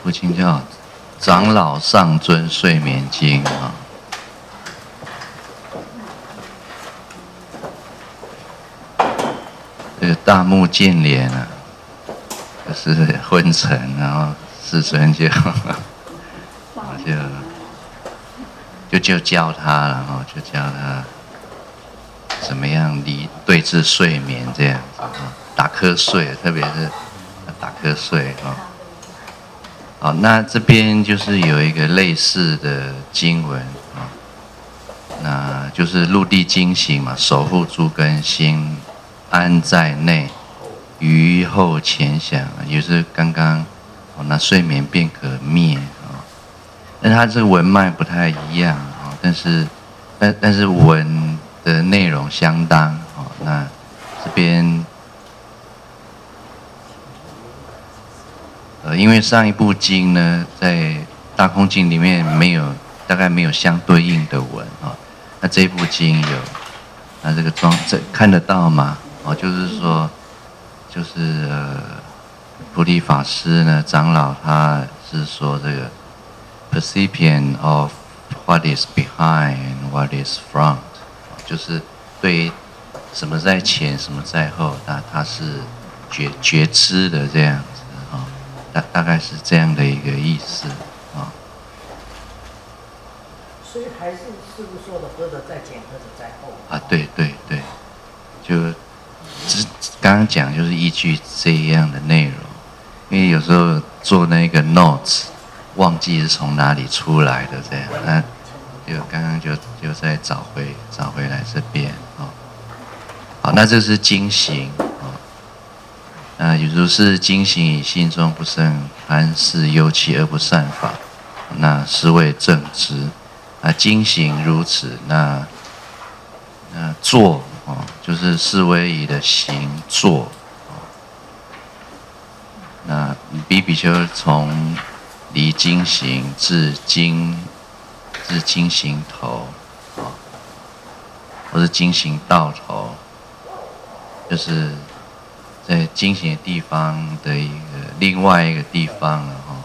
部经叫《长老上尊睡眠经》啊。这个大目犍连啊，就是昏沉，然后世尊就教他了，然后就教他怎么样对治睡眠这样子啊，打瞌睡，特别是打瞌睡啊。好，那这边就是有一个类似的经文啊，那就是入地经行嘛，守护诸根心，安在内，于后前想，也就是刚刚那睡眠便可灭啊。但它这个文脉不太一样啊，但是文的内容相当啊。那这边因为上一部经呢，在大空经里面大概没有相对应的文啊。那这部经有，那这看得到吗？哦，就是说，菩提法师呢，长老他是说这个 perception of what is behind and what is front， 就是对于什么在前，什么在后，他是觉知的这样子啊，大概是这样的一个意思啊。 所以还是师父说的，何者在前，何者在后啊，对，就刚刚讲就是依据这样的内容，因为有时候做那个 notes 忘记是从哪里出来的这样，那就刚刚就再找回来这边哦。好，那这是经行哦。也就是经行以心中不生贪嗜忧戚而不善法，那是谓正知。经行如此，那做哦，就是四威仪的行做哦。那比丘从离经行至经行头哦，或是经行到头，就是在经行的地方的另外一个地方了哈。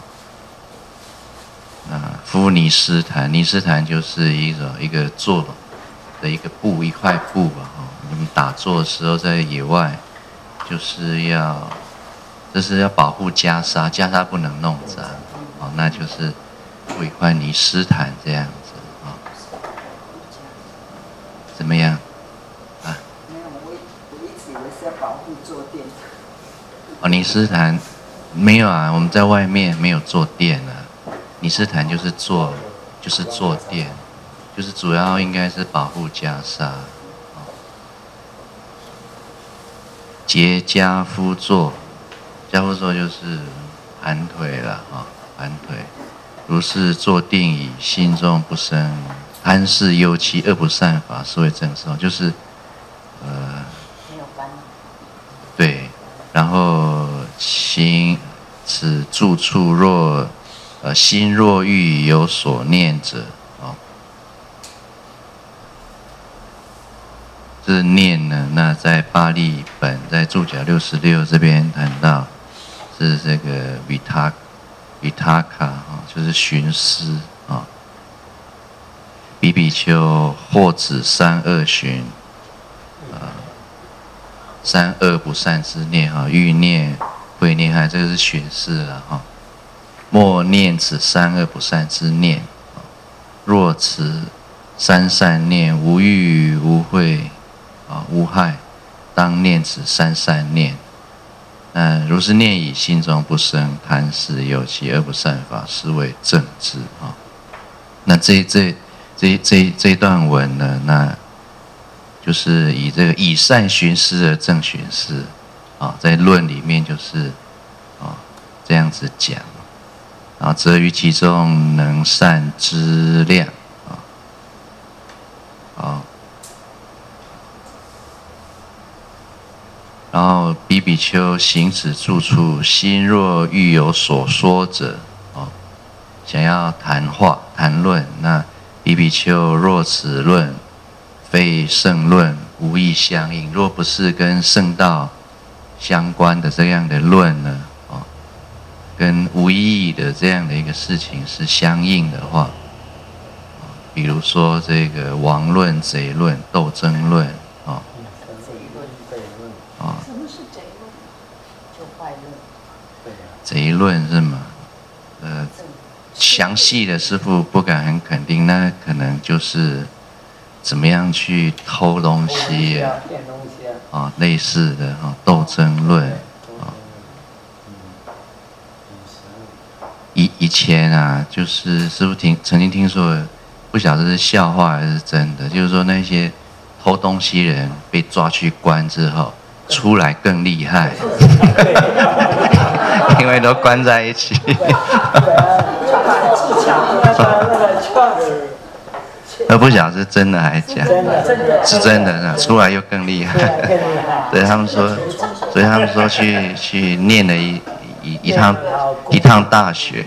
夫尼斯坛，尼斯坛就是一个坐的一个布，一块布啊。你们打坐的时候在野外，这是要保护袈裟，袈裟不能弄脏，哦，那就是布一块尼斯坛这样子啊。怎么样？啊？ 没有，我一直以为是要保护坐垫。 哦，尼斯坛没有啊，我们在外面没有坐垫啊。尼斯坛就是坐垫，就是主要应该是保护袈裟。结跏趺坐，跏趺坐就是盘腿了啊，盘腿。如是坐定以心中不生贪嗜忧戚恶不善法，是谓正受。就是没有烦恼。 对，然后行此住处若心若欲有所念者，哦，这念呢，那在巴利本在注脚66这边谈到是这个vitakka就是寻思啊。比丘或指三恶寻，三恶不善之念哈，欲念、会念害，这个是寻思了哈。莫念此三恶不善之念，若此三善念无欲无慧无害，当念此三善念。如是念以心中不生贪嗜忧戚恶不善法，是谓正知啊。那这段文呢，那就是以这个以善寻思而正寻思啊，在论里面就是这样子讲。然后则于其中能善知量然后比丘行此住处，心若欲有所说者，想要谈话谈论，那比丘若此论非圣论，无义相应。若不是跟圣道相关的这样的论呢， 跟无意义的这样的一个事情是相应的话，比如说这个王论、贼论、斗争论，啊，啊， 什么是贼论？就坏论。 贼论是吗？详细的师父不敢很肯定，那可能就是怎么样去偷东西啊，类似的啊，斗争论啊。以前啊，就是师父曾经听说，不晓得是笑话还是真的，就是说那些偷东西人被抓去关之后，出来更厉害，因为都关在一起。那不晓得是真的还是假的？是真的，出来又更厉害。对他们说，所以他们说去念了一趟大学，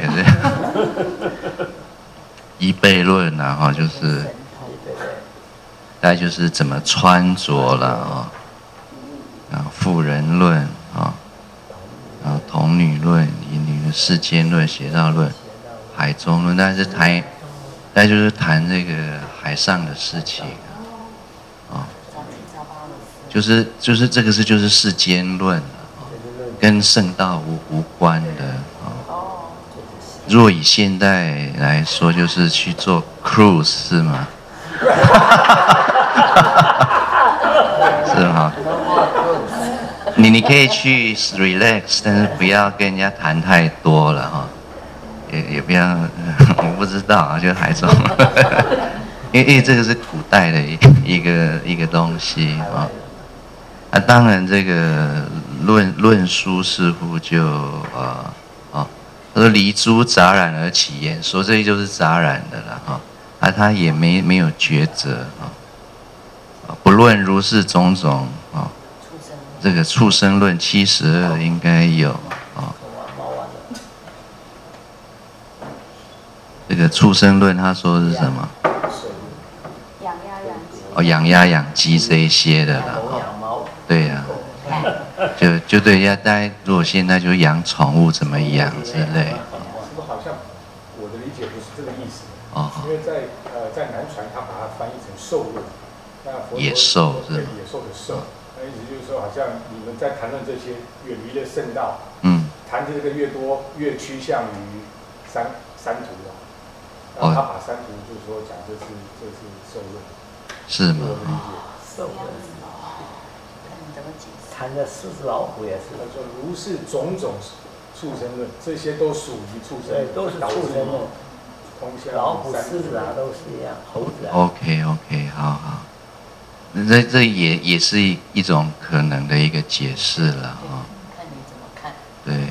一悖论然后就是大概就是怎么穿着了啊，然后妇人论啊，然后童女论、淫女的世间论、邪道论、海中论，但是就是谈这个海上的事情啊，就是这个就是世间论啊，跟圣道无关的啊。若以现代来说，就是去做 cruise 是吗？是吗？你可以去 relax， 但是不要跟人家谈太多了哈。也不要，我不知道啊，就海中，因为这个是古代的一个东西啊。当然这个论书师父就他说离诸杂染而起言说，这就是杂染的了哈。他也没有抉择啊。不论如是种种啊，这个畜生论72应该有啊。这个畜生论，他说是什么？ 养鸭养鸡。 哦，养鸭养鸡这一些的啦。对呀、就对呀。大家如果现在就养宠物，怎么养之类。 好像我的理解不是这个意思。 哦。 因为在南传，他把它翻译成兽论。 野兽是吗？ 野兽的兽，那意思就是说，好像你们在谈论这些远离了圣道，谈这个越多，越趋向于三途了。然后他把三途就是说讲这是兽论， 是吗？ 兽论， 怎么解释？ 谈的狮子老虎也是。 他说如是种种畜生论，这些都属于畜生， 对，都是畜生论。老虎、狮子啊，都是一样，猴子啊。 OK， 好。这也是一种可能的一个解释了啊。 看你怎么看。 对。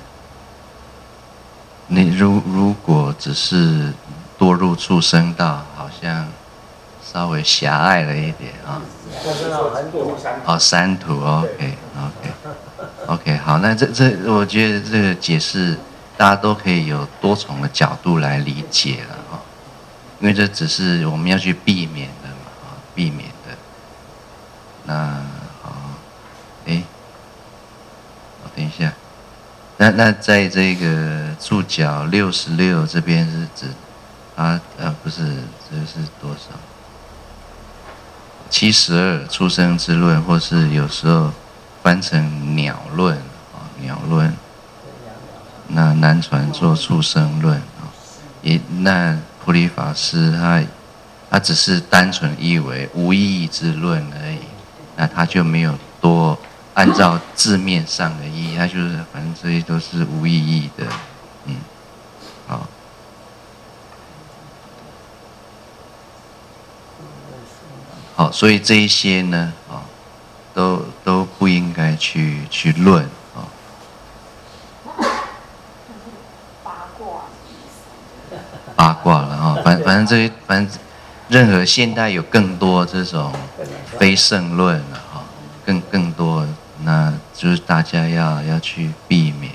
你如果只是堕入畜生道，好像稍微狭隘了一点啊。三途 OK， 好，那这我觉得这个解释大家都可以有多重的角度来理解了啊，因为这只是我们要去避免的嘛避免的。那好，等一下。那在这个注脚66这边是指不是，这是多少？72畜生之论，或是有时候翻成鸟论鸟论。那南传做畜生论那菩提法师他只是单纯译为无意义之论而已，那他就没有多按照字面上的意义，它就是反正这些都是无意义的，好。好，所以这一些呢，都不应该去论八卦了反正任何现代有更多这种非圣论了更多。那就是大家要去避免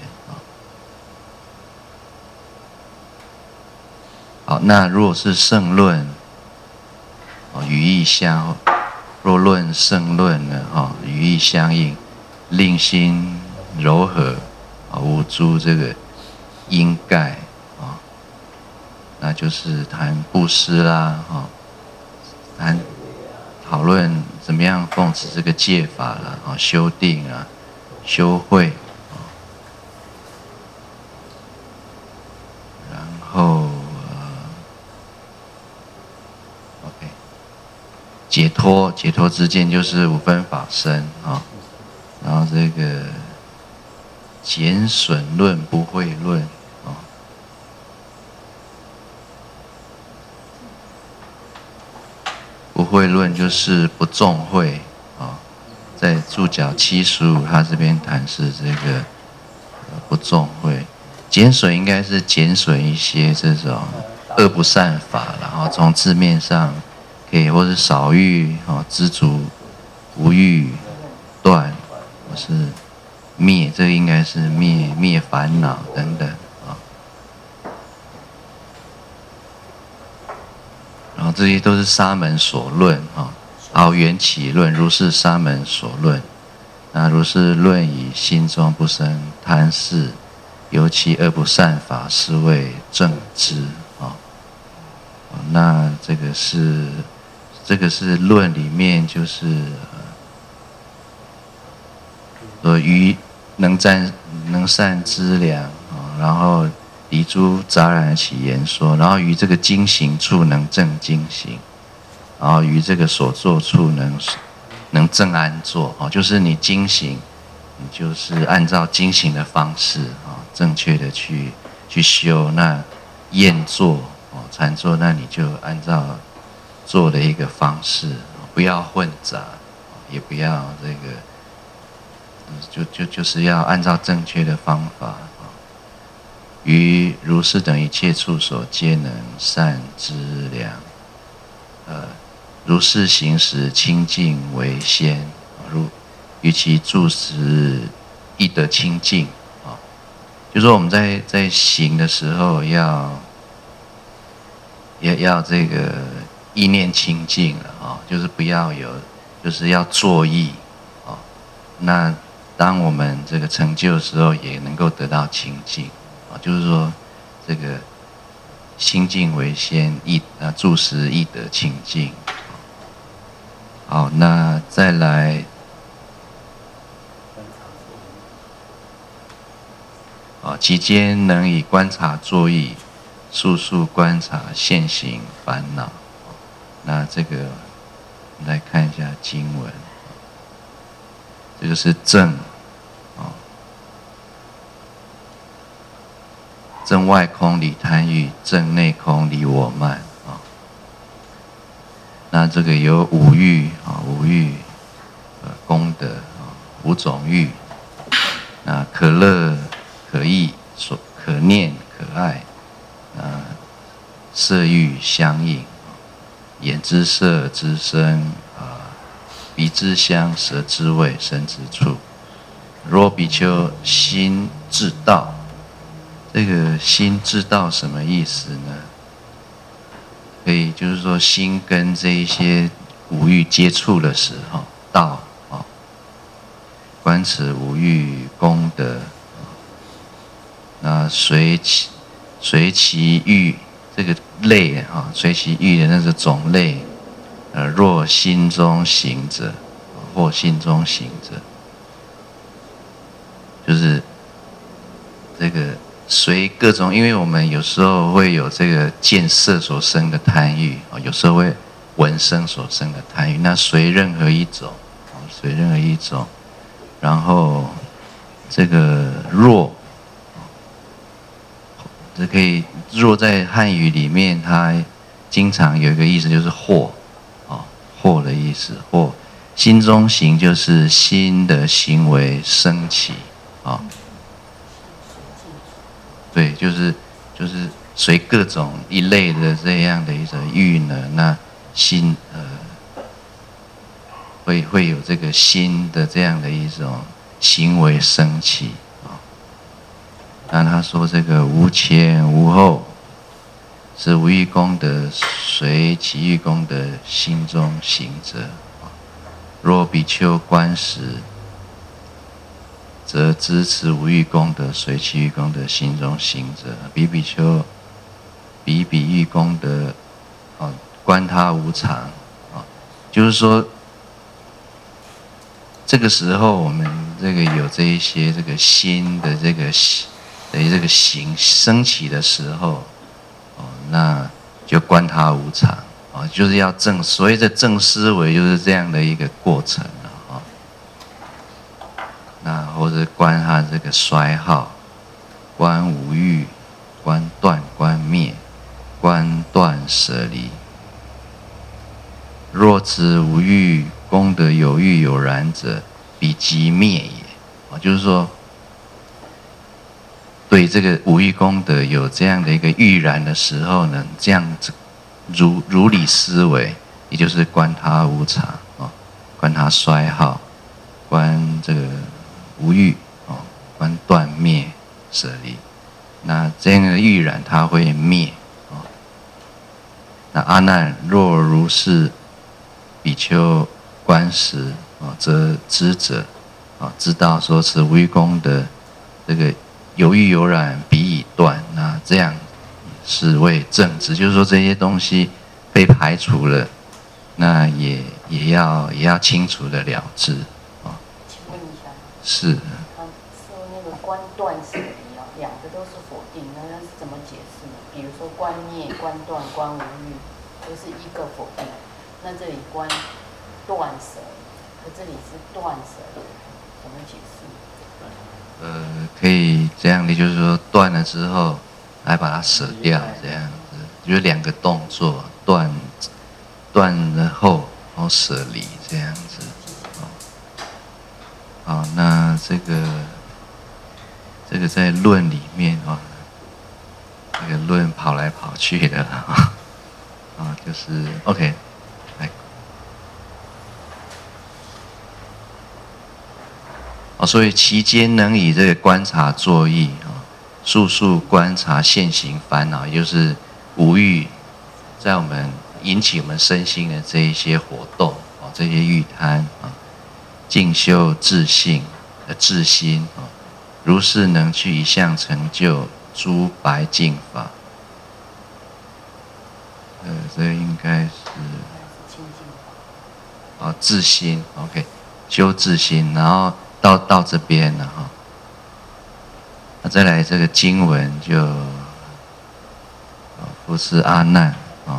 好，那如果是圣论语义若论圣论呢语义相应，令心柔和无诸这个因盖那就是谈布施啦谈讨论怎么样奉持这个戒法啦修定啊，修慧然后OK 解脱之见就是五分法身然后这个减损论不会论不会论就是不重会在注脚75，他这边谈是这个不重会，减损应该是减损一些这种恶不善法，然后从字面上可以或是少欲知足无欲断，或是灭，这个应该是灭烦恼等等然后这些都是沙门所论好缘起论，如是沙门所论。那如是论以心中不生贪视，尤其恶不善法，是谓正知那这个是论里面就是于能善知量然后离诸杂染起言说，然后于这个经行处能正经行，然后于这个所作处能正安坐就是你经行，你就是按照经行的方式正确的去修。那宴坐禅坐，那你就按照做的一个方式，不要混杂，也不要这个，就是要按照正确的方法。于如是等一切处所，皆能善知量。如是行时，清净为先。于其住时，亦得清净。就说我们在行的时候要这个意念清净了就是不要有，就是要作意那当我们这个成就的时候，也能够得到清净就是说这个心净为先，住时亦得清净。好，那再来期间能以观察作意，速速观察现行烦恼。那这个我们来看一下经文，这个是正正外空离贪欲，正内空离我慢那这个有五欲五欲功德五种欲，那可乐可意可念可爱色欲相应，眼之色之声鼻之香舌之味身之触。若比丘心至道，这个心至道什么意思呢？可以就是说心跟这一些五欲接触的时候，道观此五欲功德那随其欲这个类随其欲的那个种类若心中行者或心中行者，就是这个随各种，因为我们有时候会有这个见色所生的贪欲有时候会闻声所生的贪欲，那随任何一种然后这个若这可以若在汉语里面，它经常有一个意思就是惑惑的意思，惑心中行就是心的行为升起对，就是随各种一类的这样的一种欲呢，那心会有这个心的这样的一种行为升起那他说这个无前无后，是无欲功德随其欲功德心中行者。若比丘观时， 则知持无欲功德，随其欲功德心中行者，比比丘，比欲功德，观他无常，就是说，这个时候我们这个有这一些这个心的这个行升起的时候，那就观他无常，就是要所谓的正思维，就是这样的一个过程。那或者观他这个衰耗，观无欲，观断，观灭，观断舍离。若知无欲功德有欲有然者，彼即灭也。就是说，对这个无欲功德有这样的一个欲然的时候呢，这样子如理思维，也就是观他无常，观他衰耗，观这个无欲，观断灭舍离。那这样的欲然它会灭。那阿难，若如是比丘观时，则知者，知道说持无欲功德，这个有欲有染彼已断。那这样是为正知，就是说这些东西被排除了，那也要清楚的了知。 请问一下， 是。 他说那个观断舍离两个都是否定，那是怎么解释呢？比如说观灭、观断、观无欲，都是一个否定。那这里观断舍离，可这里是断舍离，怎么解释？ 可以这样的，就是说断了之后，来把它舍掉，这样子，就是两个动作，断了后，然后舍离，这样子。好，那这个在论里面这个论跑来跑去的就是 OK， 来，所以其间能以这个观察作意速速观察现行烦恼，也就是无欲在我们引起我们身心的这一些活动这些欲贪静修自性的自心如是能去一向成就诸白净法。这应该是自心 ，OK， 修自心，然后到这边了那再来这个经文就复次阿难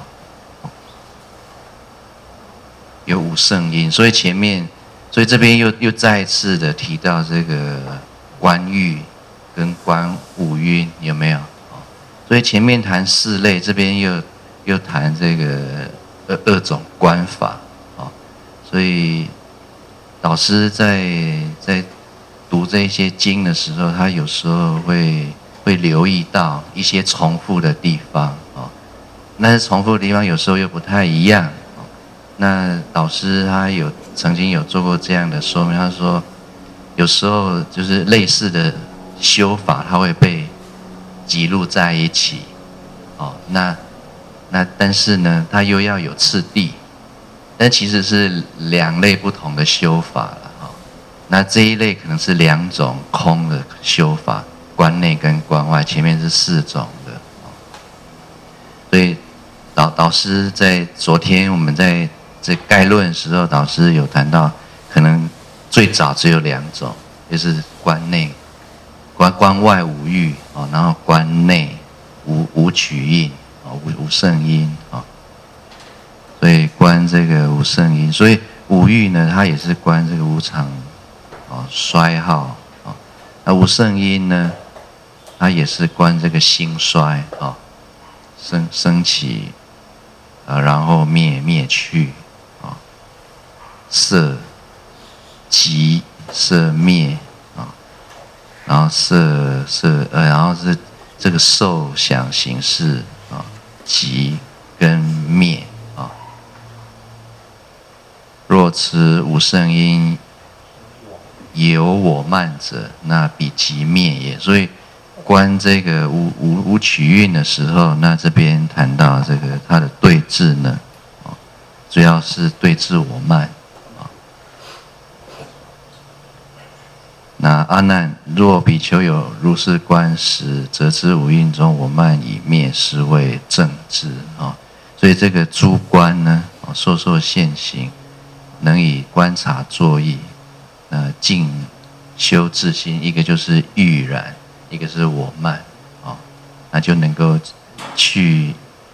有五圣因，所以这边又再一次的提到这个观欲跟观五蕴，有没有？所以前面谈四类，这边又谈这个二种观法所以导师在读这些经的时候，他有时候会留意到一些重复的地方那重复的地方有时候又不太一样那导师他曾经有做过这样的说明，他说有时候就是类似的修法，它会被集入在一起那但是呢，它又要有次第，但其实是两类不同的修法了那这一类可能是两种空的修法，观内跟观外，前面是四种的所以导师在昨天我们在这概论的时候，导师有谈到，可能最早只有两种，就是观内、观外无欲然后观内无取印无圣因所以观这个无圣因，所以无欲呢，它也是观这个无常衰耗那无圣因呢，它也是观这个兴衰升起然后灭去色即色灭然后然后是这个受想行识即跟灭若持无圣因有我慢者，那彼即灭也。所以观这个无取蕴的时候，那这边谈到这个它的对治呢主要是对治我慢那阿难，若比丘有如是观时，则知五蕴中我慢已灭，是谓正知啊。所以这个诸观呢，烁烁现行，能以观察作意，静修自心，一个就是欲染，一个是我慢啊，那就能够去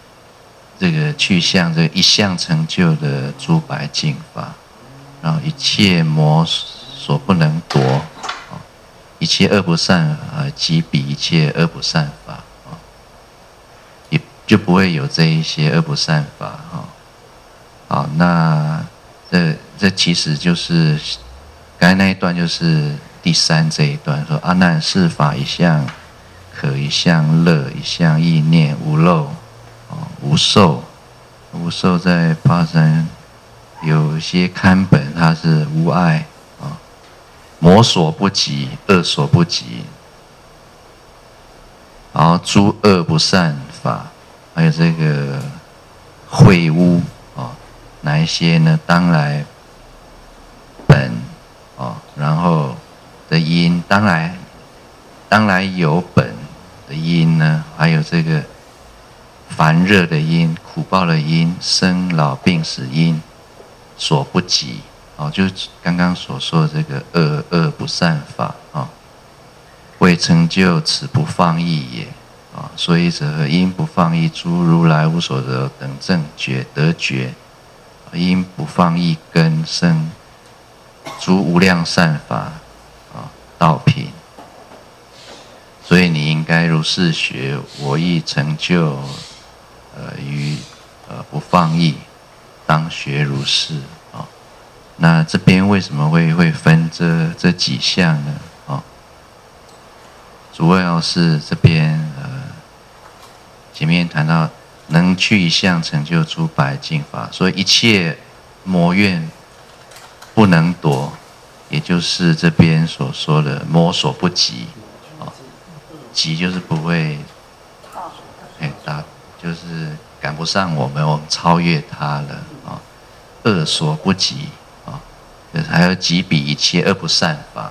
向这个一向成就的诸白净法，然后一切魔所不能夺。一切恶不善即彼一切恶不善法也就不会有这一些恶不善法好，那这其实就是刚才那一段，就是第3这一段说：阿难，是法一向可，一向乐，一向意念，无漏无受。无受在帕山有些刊本，它是无碍。魔所不及，恶所不及，然后诸恶不善法，还有这个秽污哪一些呢？当来本然后的因，当来有本的因呢，还有这个烦热的因、苦报的因、生老病死因所不及。就是刚刚所说的这个恶不善法为成就此不放逸也所以者因不放逸诸如来无所得等正觉得觉，因不放逸根生诸无量善法道品。所以你应该如是学，我亦成就于不放逸，当学如是。那这边为什么会分这几项呢？主要是这边前面谈到能去一向成就诸白净法，所以一切魔怨不能夺，也就是这边所说的魔所不及。及就是不会就是赶不上我们超越它了恶所不及。还有即彼一切恶不善法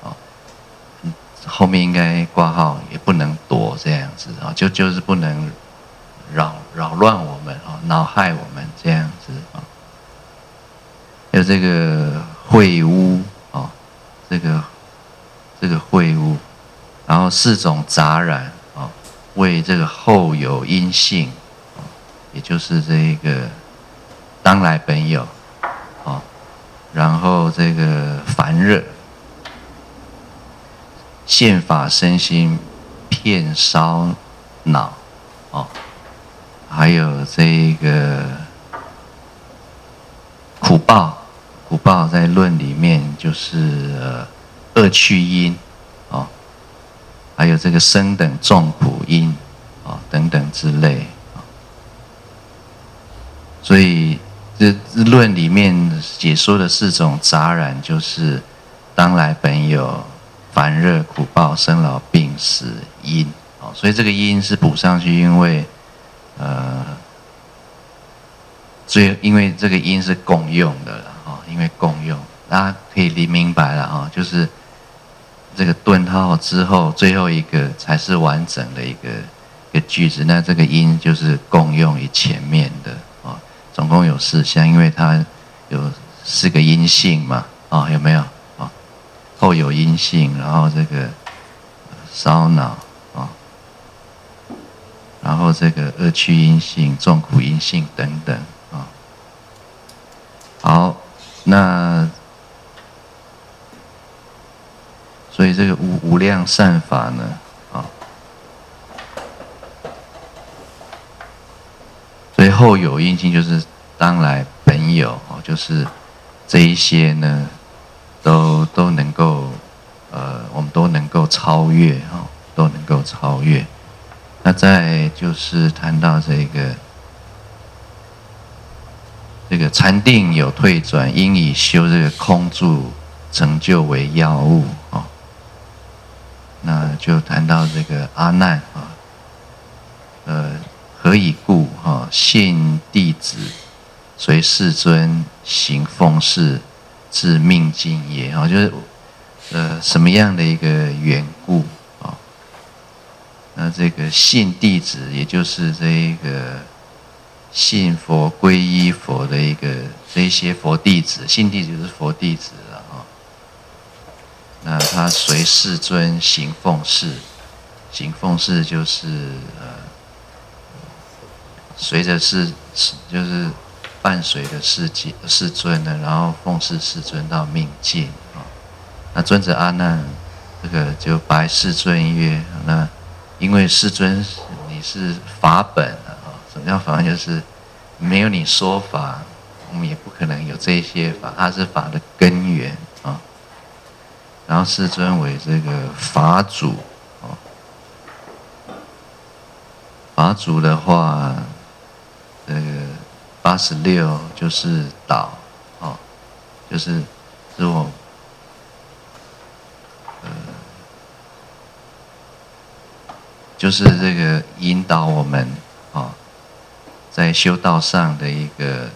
后面应该挂号也不能夺这样子就是不能扰乱我们恼害我们这样子还有这个秽污这个秽污，然后4种杂染为这个后有因性也就是这个当来本有然后这个烦热现法身心遍烧脑还有这个苦报在论里面就是恶趣因还有这个生等众苦因等等之类所以这论里面解说的4种杂染，就是当来本有、烦热、苦报、生老病死因所以这个因是补上去，因为因为这个因是共用的了因为共用，大家可以明白了就是这个顿号之后最后一个才是完整的一个句子，那这个因就是共用于前面的总共有4项，因为它有4个因性嘛有没有后有因性，然后这个烧脑然后这个恶趣因性、众苦因性等等好，那所以这个无量善法呢所以后有因性就是当来本有就是这一些呢都能够我们都能够超越都能够超越。那再就是谈到这个禅定有退转，应以修这个空住成就为要务那就谈到这个阿难何以故信弟子随世尊行奉事至命尽也就是什么样的一个缘故啊？那这个信弟子，也就是这一个信佛皈依佛的这一些佛弟子，信弟子就是佛弟子了啊。那他随世尊行奉事，行奉事就是随着就是伴随着世尊呢，然后奉侍世尊到命尽啊。那尊者阿难这个就白世尊曰：那因为世尊你是法本啊，什么叫法本？就是没有你说法，我们也不可能有这些法，它是法的根源啊。然后世尊为这个法主啊，法主的话，这个86就是导啊，就是我就是这个引导我们啊，在修道上的一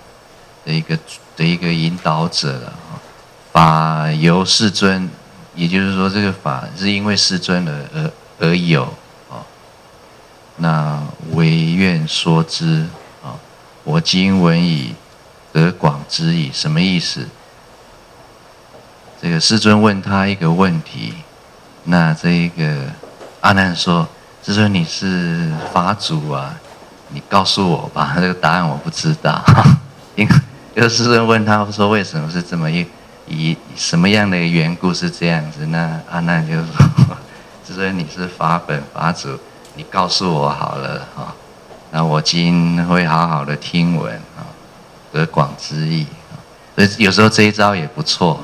个引导者了啊。法由世尊，也就是说，这个法是因为世尊而有啊。那唯愿说之啊，我今闻已得广之矣。什么意思？这个世尊问他一个问题，那这一个阿难说。世尊，你是法主啊，你告诉我吧。这个答案我不知道，因为世尊问他说为什么是这么以什么样的缘故是这样子？那阿难就说：世尊，你是法本法主，你告诉我好了啊。那我今会好好的听闻啊，得广之意。所以有时候这一招也不错。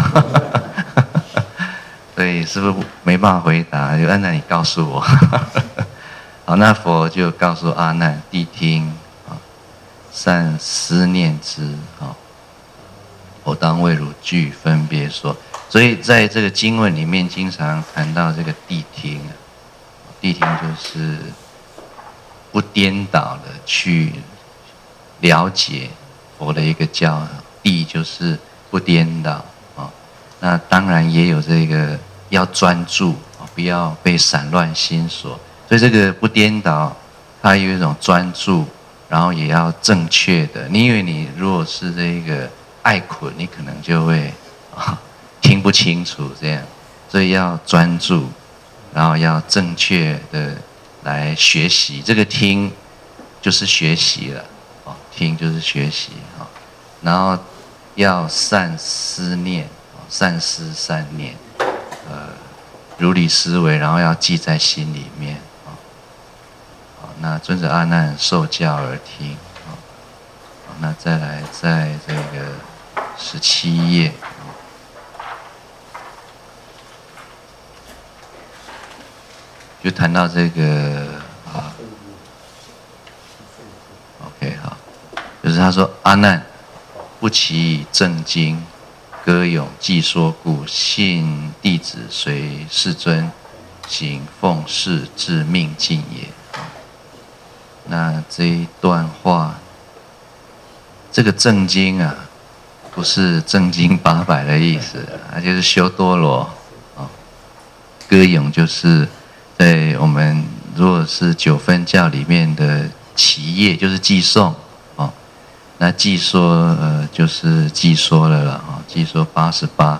所以是不是没办法回答？就阿难，你告诉我。好，那佛就告诉阿难：谛听啊，善思念之啊。我当为汝具分别说。所以在这个经文里面，经常谈到这个谛听啊。谛听就是不颠倒的去了解佛的一个教。谛就是不颠倒啊。那当然也有这个。要专注啊，不要被散乱心所。所以这个不颠倒，它有一种专注，然后也要正确的。因为你如果是这个爱捆，你可能就会听不清楚这样。所以要专注，然后要正确的来学习。这个听就是学习了，听就是学习啊。然后要善思念，善思善念。如理思维，然后要记在心里面啊。好，那尊者阿难受教而听啊。好，那再来在这个17页啊，就谈到这个啊。OK， 好，就是他说阿难，不期正经。歌咏偈说故，信弟子随世尊行奉事至命尽也。那这一段话，这个正经啊，不是正经800的意思，它就是修多罗啊。歌咏就是在我们如果是9分教里面的起业，就是偈颂。那偈说就是偈说了啦啊，偈说88，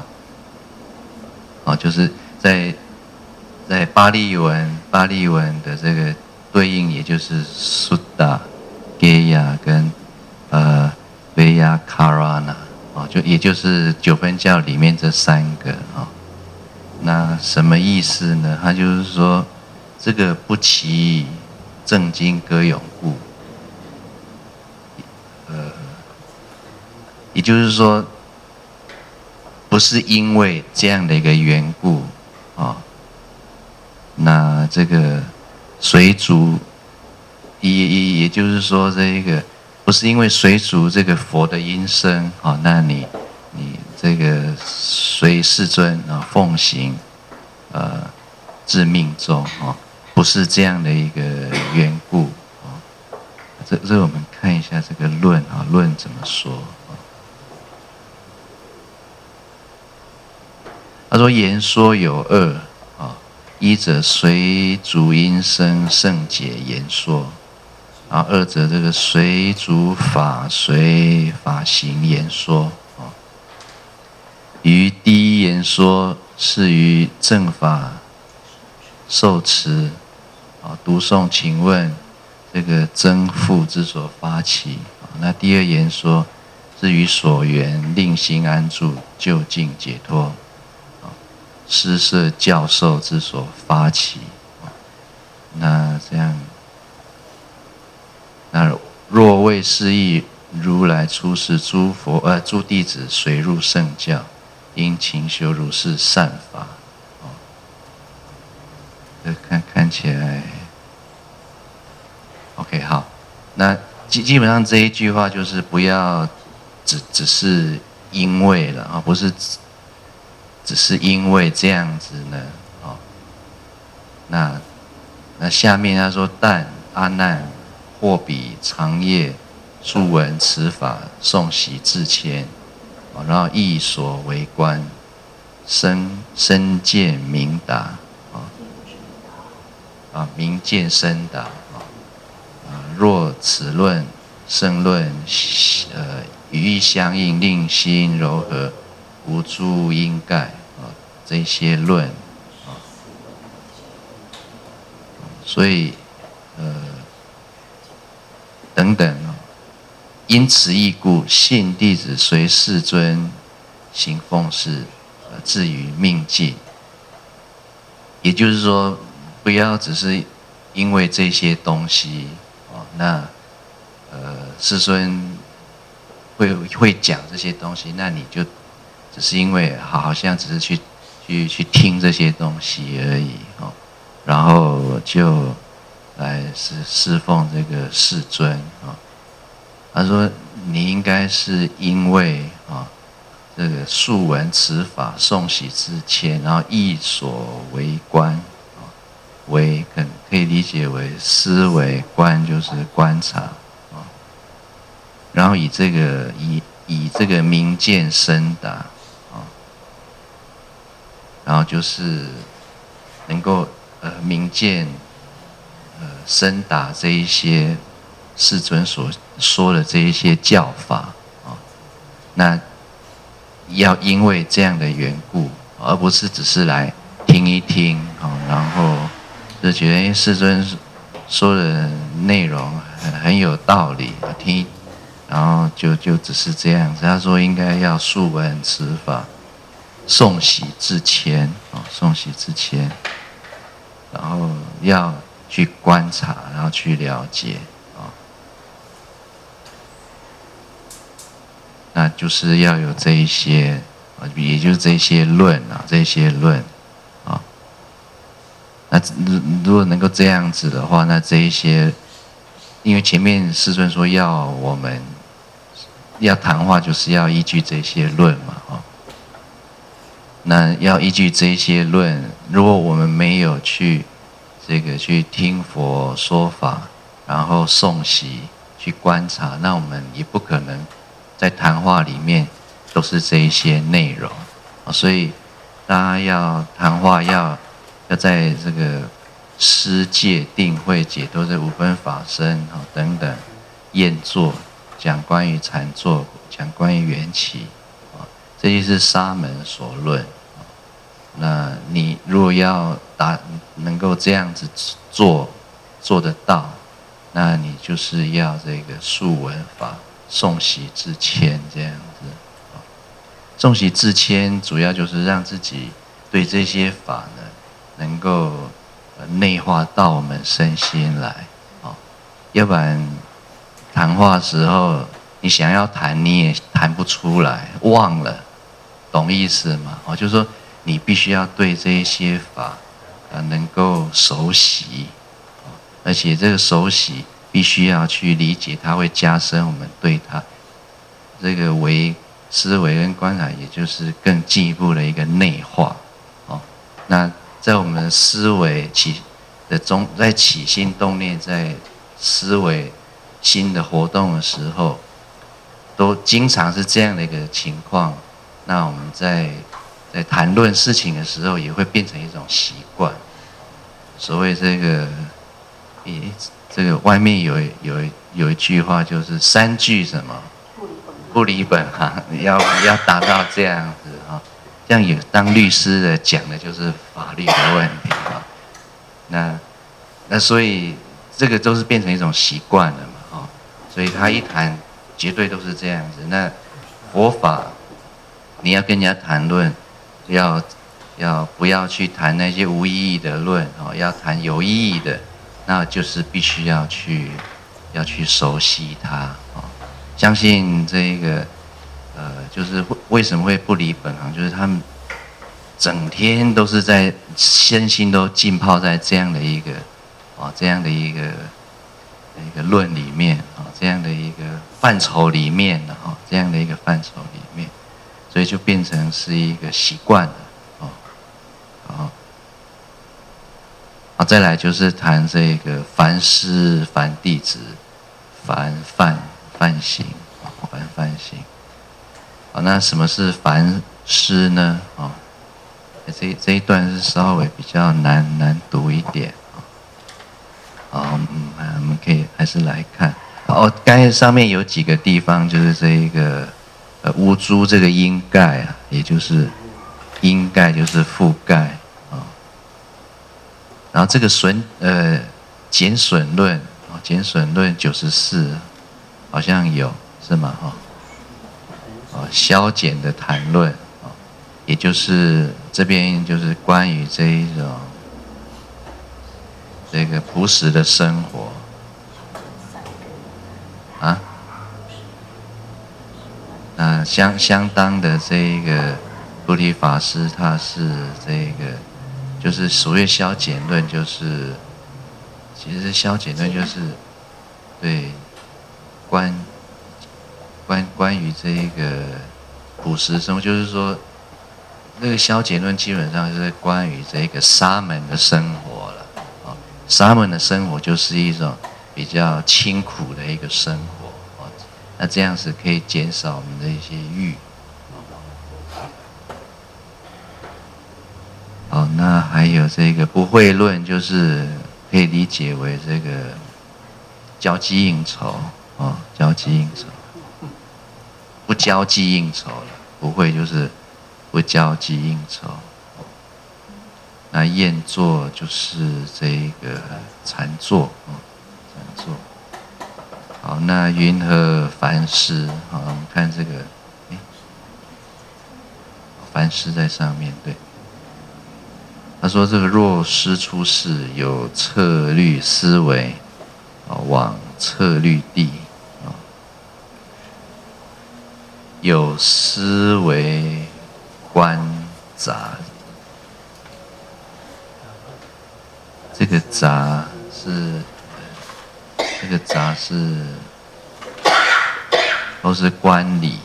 就是在巴利文的这个对应，也就是苏达、给亚跟维亚卡拉纳啊，也就是9分教里面这3个啊。那什么意思呢？他就是说，这个不期正经歌咏故。也就是说，不是因为这样的一个缘故啊，那这个随逐，也就是说，这个不是因为随逐这个佛的音声啊，那你这个随世尊啊奉行至命终啊，不是这样的一个缘故啊。这我们看一下这个论啊，论怎么说。 他说言说有二啊，一者随主因生圣解言说，然后二者这个随主法随法行言说啊。于第一言说是于正法受持啊，读诵请问这个增富之所发起啊。那第二言说是于所缘令心安住究竟解脱啊，施设教授之所发起啊。那这样，那若为是义，如来出世诸弟子随入圣教，因勤修如是善法。看起来 ，OK 好，那基本上这一句话就是不要只是因为了啊，不是只是因为这样子呢啊。那下面他说，但阿难或彼长夜数闻此法，诵习至谦，然后意所为观，深见明达。明见深达若此论圣论语义相应，令心柔和，无诸因盖这些论所以等等因此义故，信弟子随世尊行奉事，至于命尽。也就是说，不要只是因为这些东西那世尊会讲这些东西，那你就只是因为好像只是去听这些东西而已然后就来侍奉这个世尊他说你应该是因为这个数闻此法，诵习至谦，然后意所为观。为可以理解为思维，观就是观察然后以这个明见深达然后就是能够明见深达这一些世尊所说的这一些教法那要因为这样的缘故，而不是只是来听一听然后就觉得世尊说的内容很有道理，听，然后就只是这样子。他说应该要数闻此法，诵习至谦诵习至谦，然后要去观察，然后去了解那就是要有这一些也就是这些论这些论那如果能够这样子的话，那这一些，因为前面世尊说要我们要谈话，就是要依据这些论嘛那要依据这些论，如果我们没有去听佛说法，然后诵习去观察，那我们也不可能在谈话里面都是这一些内容所以大家要谈话要在这个施戒定慧解脱这五分法身等等宴坐，讲关于禅坐，讲关于缘起这些是沙门所论那你如果要能够这样子做得到，那你就是要这个数闻法，诵习至谦这样子诵习至谦主要就是让自己对这些法呢能够内化到我们身心来要不然谈话的时候你想要谈你也谈不出来，忘了，懂意思吗就是说你必须要对这一些法能够熟悉而且这个熟悉必须要去理解，它会加深我们对它这个思维跟观察，也就是更进一步的一个内化那在我们的思维在起心动念，在思维新的活动的时候，都经常是这样的一个情况。那我们在在谈论事情的时候，也会变成一种习惯。所谓这个，这个外面有一句话，就是3句什么不离本行，要达到这样子啊。这样有当律师的讲的就是法律的问题啊。那所以这个都是变成一种习惯了嘛啊。所以他一谈绝对都是这样子。那佛法你要跟人家谈论，要不要去谈那些无意义的论哦？要谈有意义的，那就是必须要去熟悉它哦。相信这个就是为什么会不离本行，就是他们整天都是在身心都浸泡在这样的一个论里面啊，这样的一个范畴里面的哈，这样的一个范畴里面，所以就变成是一个习惯了哦。好，再来就是谈这个凡师、凡弟子、凡梵行。好，那什么是凡师呢？哦，这一段是稍微比较难读一点。好，我们可以还是来看。哦，刚才上面有几个地方，就是这一个无诸这个阴盖啊，也就是阴盖就是覆盖啊。然后这个减损论减损论94好像有是吗？消减的谈论也就是这边就是关于这一种这个朴实的生活啊。那相当的这个菩提法师，他是这个就是所谓消减论，就是其实消减论就是对关于这个朴实生活，就是说那个消减论基本上是关于这个沙门的生活了。沙门的生活就是一种比较清苦的一个生活，那这样子可以减少我们的一些欲。好，那还有这个不会论，就是可以理解为这个交际应酬交际应酬，不交际应酬了，不会就是不交际应酬。那宴坐就是这个禅坐禅坐。好，那云何凡师？好，我们看这个，凡师在上面，对。他说这个若师出世，有策律思维，往策律地，有思维观察。这个杂是都是观理。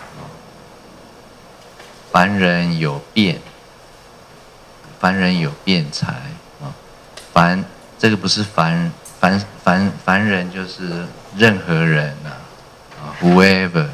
凡人有辩，凡人有辩才凡这个不是凡人，就是任何人whoever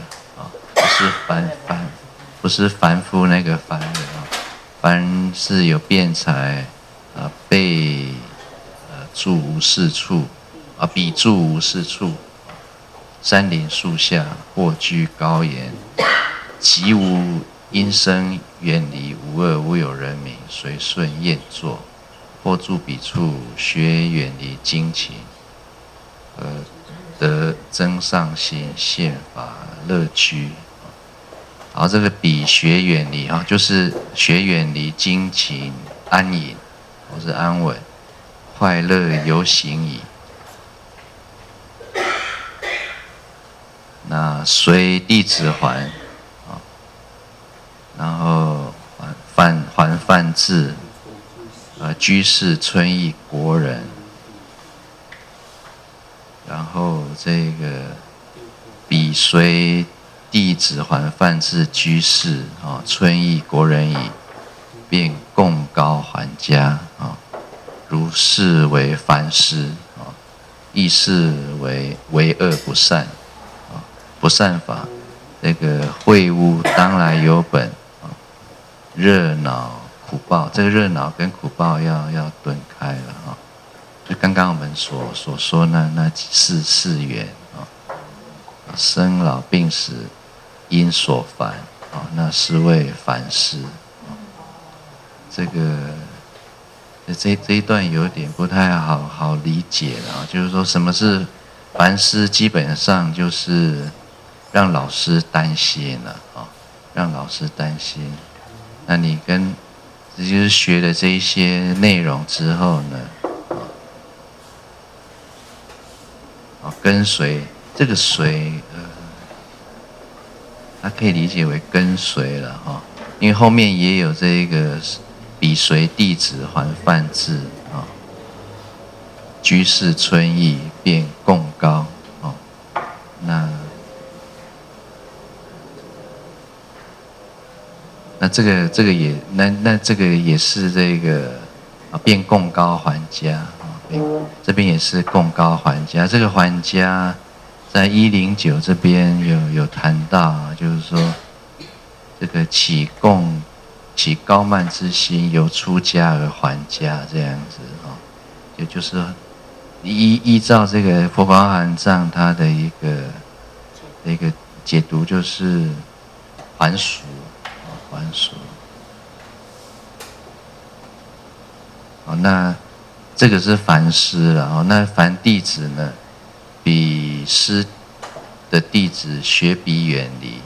不是凡夫那个凡人凡是有辩才被住无是处彼住无是处，山林树下或居高岩，即无因声远离，无恶无有人民，随顺宴坐，或住彼处，学远离精勤，得增上心，现法乐居。然后这个彼学远离就是学远离精勤安隐或是安稳，快乐游行矣。那随弟子还然后还梵志居士春意国人。然后这个彼随弟子还梵志居士春意国人矣，便共高还家如是为凡师亦是为恶不善不善法。这个秽污当来有本热恼苦报，这个热恼跟苦报要顿开了啊。就刚刚我们所说那四缘啊，生老病死因所烦啊，那是为烦事。这个这一段有点不太好理解了啊，就是说什么是烦事，基本上就是让老师担心了啊，让老师担心。那你就是学了这一些内容之后呢，跟随这个随，它可以理解为跟随了哈，因为后面也有这个彼随弟子还梵志啊，居士春意便共高哦，那这个也这个也是这个变共高还家啊，这边也是共高还家。这个还家在109这边有谈到，就是说这个起高慢之心，由出家而还家这样子啊，就是依照这个佛法含藏它的一个解读，就是还俗。还俗，那这个是凡师了那凡弟子呢，比师的弟子学比远离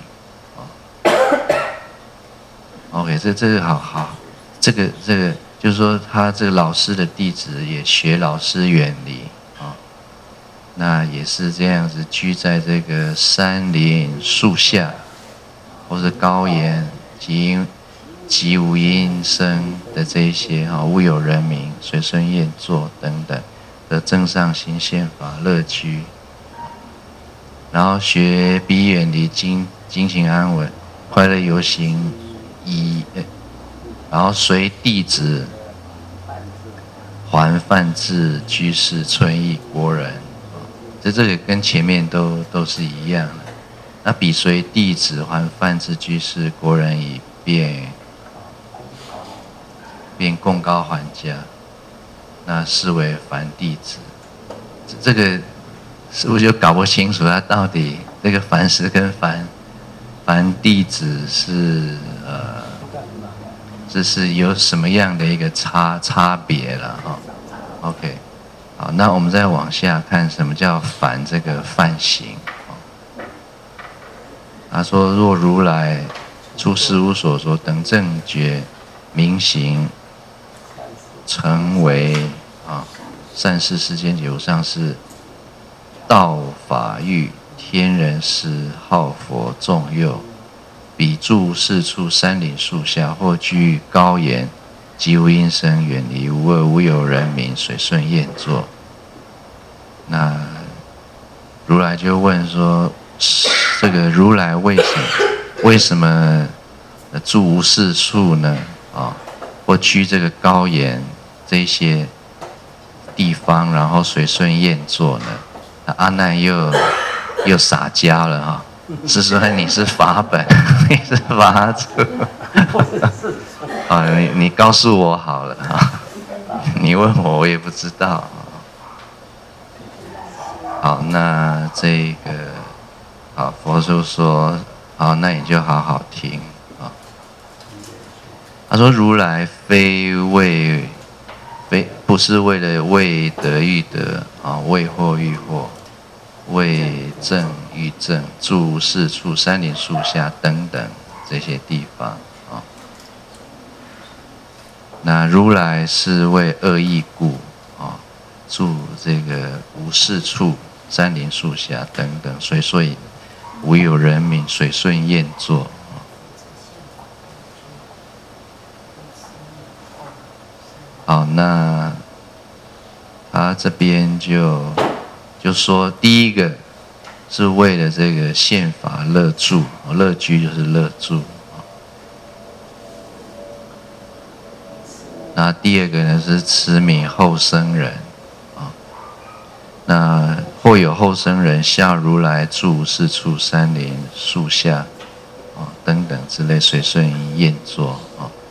OK， 这个好，这个就是说他这个老师的弟子也学老师远离那也是这样子居在这个山林树下，或是高岩。及无因声的这一些无有人民、随顺宴坐等等的正上行宪法乐居，然后学彼远离精勤安稳、快乐游行然后随弟子还梵志居士春意国人，这个跟前面都是一样的。那彼随弟子还梵志居士国人以便共高还家，那视为凡弟子。这个是不是就搞不清楚他到底这个凡师跟凡弟子是有什么样的一个差别了OK， 好，那我们再往下看，什么叫凡这个梵行。他说：若如来出世无所说等正觉明行，成为善事世间解无上士，道法欲天人师好佛众佑，彼住四处山林树下，或居高岩，极无因声，远离无恶无有人民，随顺宴坐。那如来就问说：这个如来为什么住无事处呢？或居这个高岩这些地方，然后随顺宴坐呢？阿难又撒娇了是说你是法本，你是法主你告诉我好了你问我也不知道好，那这个好，佛就说好，那你就好好听他说：如来不是为了为得欲得为惑欲惑，为正欲正，住四处山林树下等等这些地方那如来是为恶意故住这个无事处、山林树下等等，所以无有人民，随顺宴坐。好，那他这边就说，第一个是为了这个宪法乐住，乐居就是乐住。那第二个呢是慈悯后生人那或有后生人下如来住四处山林树下等等之类，随顺宴坐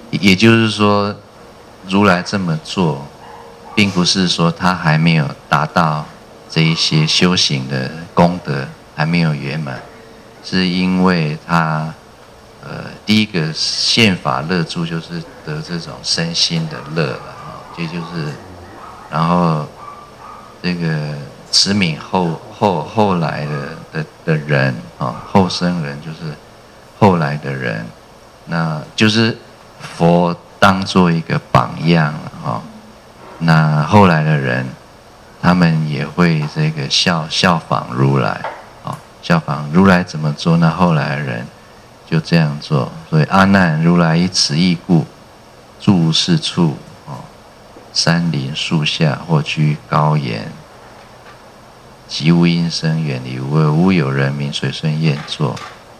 也就是说，如来这么做，并不是说他还没有达到这一些修行的功德还没有圆满，是因为他第一个现法乐住就是得这种身心的乐了这就是，然后这个慈悯后来的人后生人就是后来的人，那就是佛当做一个榜样了那后来的人，他们也会这个效仿如来效仿如来怎么做，那后来的人就这样做。所以阿难如来以此义故，住是处山林树下，或居高岩，极无音声，远离无恶，无有人名随顺宴坐。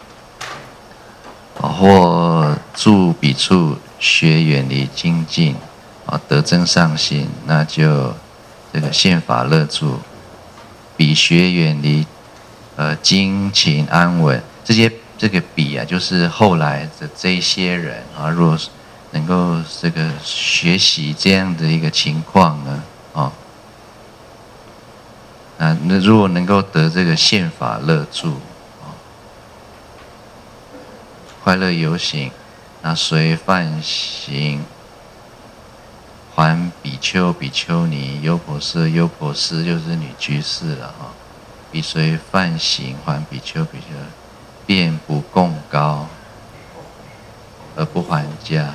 或住彼处，学远离精进得增上心，那就这个现法乐住。彼学远离精勤安稳，这个彼就是后来的这一些人若能够这个学习这样的一个情况呢那如果能够得这个现法乐住快乐游行，那随梵行还比丘、比丘尼、优婆塞、优婆斯就是女居士了彼随梵行还比丘、比丘，便不共高而不还家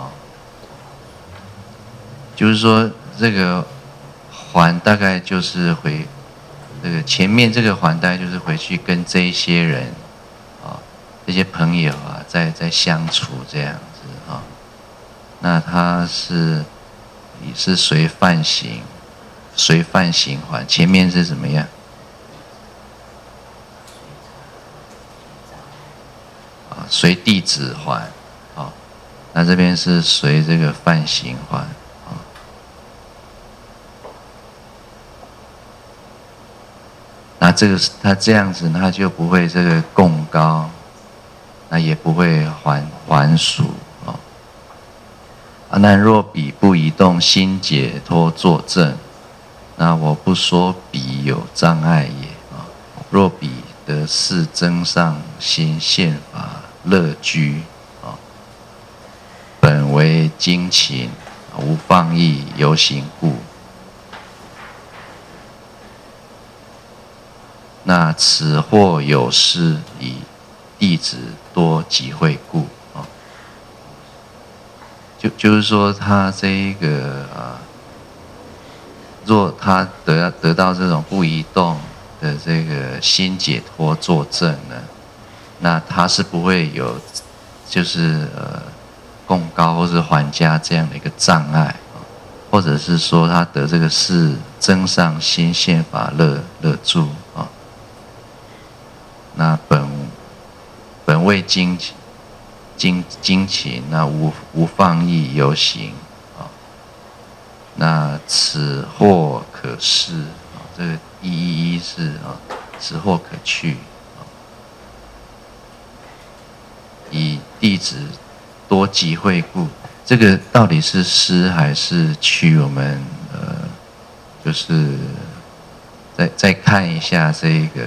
就是说这个还大概就是回这个前面这个还大概就是回去跟这一些人这些朋友在相处这样子那他也是随梵行还，前面是怎么样随弟子还那这边是随这个梵行还那这个他这样子他就不会这个共高，那也不会还俗那若彼不移动，心解脱作证，那我不说彼有障碍也若彼得是增上心现法乐居本为精勤无放逸游行故，那此或有失以弟子多集会故就是说他这一个若他得到这种不移动的这个心解脱作证呢，那他是不会有就是共高或是还家这样的一个障碍或者是说他得这个是增上心现法乐住那本为精勤，那无放逸游行那此或可视这个一是此或可去以弟子多集会故，这个到底是失还是去？我们就是再看一下这个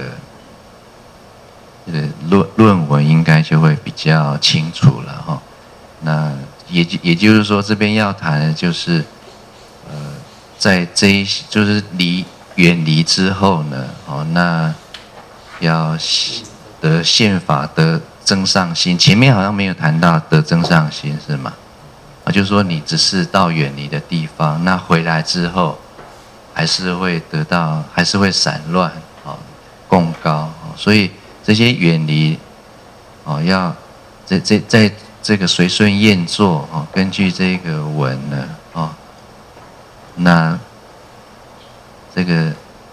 论文，应该就会比较清楚了那也就是说，这边要谈的就是在就是远离之后呢那要得现法得增上心，前面好像没有谈到得增上心是吗？就是说你只是到远离的地方，那回来之后还是会得到，还是会散乱共高所以这些远离要在这个随顺宴坐根据这个文呢那这个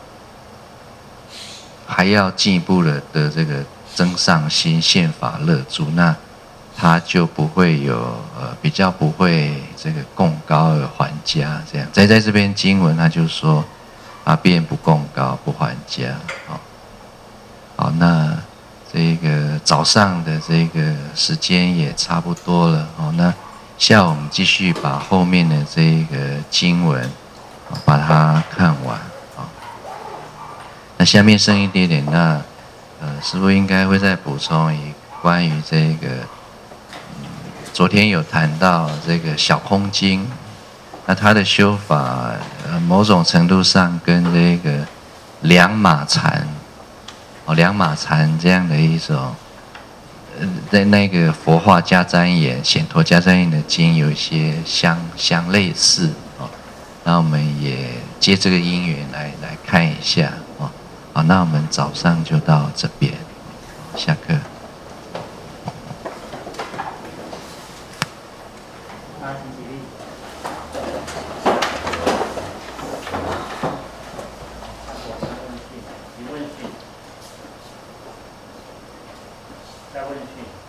还要进一步的这个增上心现法乐住，那他就不会有比较不会这个共高而还家这样。在这边经文他就说便不共高不还家好，那这个早上的这个时间也差不多了那下午我们继续把后面的这个经文把它看完啊。那下面剩一点点，那师父应该会再补充关于这个，昨天有谈到这个小空经，那他的修法某种程度上跟这个两马禅，两马禅这样的一种。在那个佛化迦旃延、显陀迦旃延的经有一些相类似哦，那我们也借这个因缘来看一下哦。好，那我们早上就到这边，下课。 再问一句。